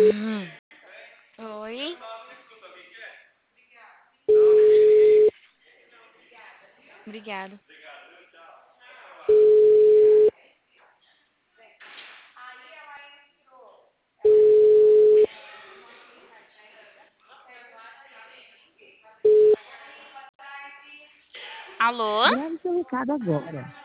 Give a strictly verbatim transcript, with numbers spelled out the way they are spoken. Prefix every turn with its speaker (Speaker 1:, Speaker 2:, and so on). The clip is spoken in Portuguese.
Speaker 1: Hum. Oi? Obrigado. Alô?
Speaker 2: Grave seu recado agora.